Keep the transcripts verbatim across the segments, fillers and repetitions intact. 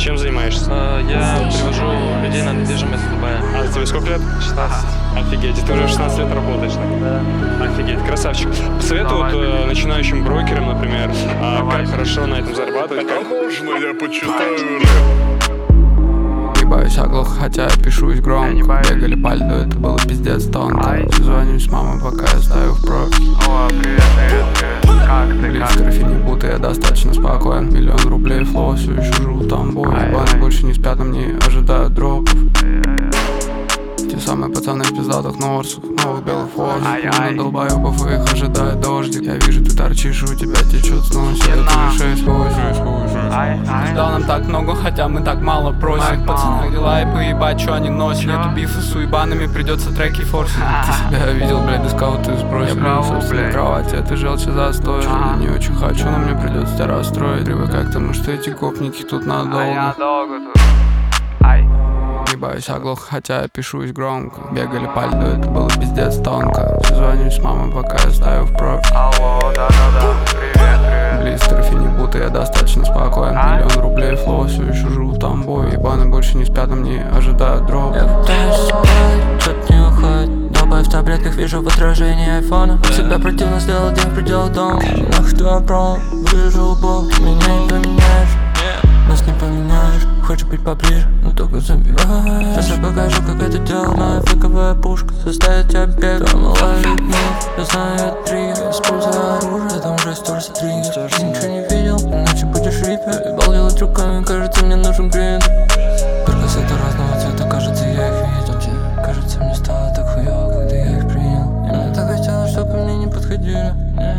Чем занимаешься? А, Я привожу людей на недвижимость в Дубае. А тебе сколько лет? шестнадцать. Офигеть, ты уже в шестнадцать лет работаешь, так? Да. Офигеть, красавчик. Посоветуют Давай, э, начинающим брокерам, например, а, Давай. как хорошо на этом зарабатывать. Как... Можно я почитаю рэп? Не боюсь оглох, хотя я пишусь громко. Я не боюсь. Бегали по льду, это было пиздец тонко. Ай. Звоню с мамой, пока я стою в пробке. О, привет, привет, привет. Как ты, Блиц, как? графи не будто, я достаточно спокоен. Миллион рублей флоу, все еще живу в Тамбове. Ай, Ебаны ай. больше не спят, но не ожидают дропов. Те самые пацаны из пиздатых норсов, новых белых форсов. Ай-ай. На долбоебов их ожидает дождик. Я вижу, ты торчишь, у тебя течет снос. Не Это на. уже шесть восемь. Ай, ай. Ждал нам так много, хотя мы так мало просим. Так мало. Пацаны, дела и поебать, что они носят. Нету бифа с уебанами, придется треки форсить. Ты себя видел, блядь, искал, ты сбросил. Я праву, Собственно, блядь. кровати, это желчи застоя. Ага. Не очень хочу, но мне придется тебя расстроить. Привыкай к тому, что эти гопники тут А я надолго. долго тут. Ай. Не боюсь оглох, хотя я пишусь громко. Бегали по льду, это было пиздец тонко. Звоню с мамой, пока я стою в пробке. Алло, да-да-да. Привет, привет. Близ, трофи не будто, я достаточно спокоен. Ай. Миллион рублей флоу, все еще живу в Тамбове. Ебаны больше не спят, но не ожидают дроп. Я пытаюсь спать, что-то не уходит. Долбаю в таблетках, вижу в отражении айфона. Всегда противно сделал день в пределах дома. Нахуй твой пром, вырежу лбом. Меня не поменяешь, нас не поменяешь. Хочешь быть поближе, но только забивай. Сейчас я покажу, как это делал моя фейковая пушка. Заставит тебя бегать, там ловит мув. Я знаю, я триггер, использую оружие, там уже сторс триггер. Ты ничего не видел, иначе будешь рипер. Ебал делать руками, кажется, мне нужен гриндер. Только с этого разного цвета, кажется, я их видел. Кажется, мне стало так хуёво, когда я их принял. И мне так хотелось, чтобы ко мне не подходили.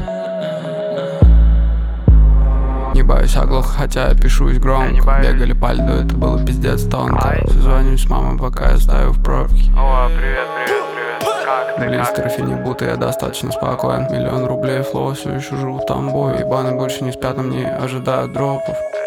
Не боюсь оглох, хотя я пишусь Я не громко. боюсь. Бегали по льду, это было пиздец тонко. Ай. Звоню с мамой, пока я стою в пробке. О, привет, привет, привет. Как ты, Близ, как? трофи не будто, я достаточно спокоен. Миллион рублей флоу, все еще живу в Тамбове. Ебаны больше не спят, но не ожидают дропов.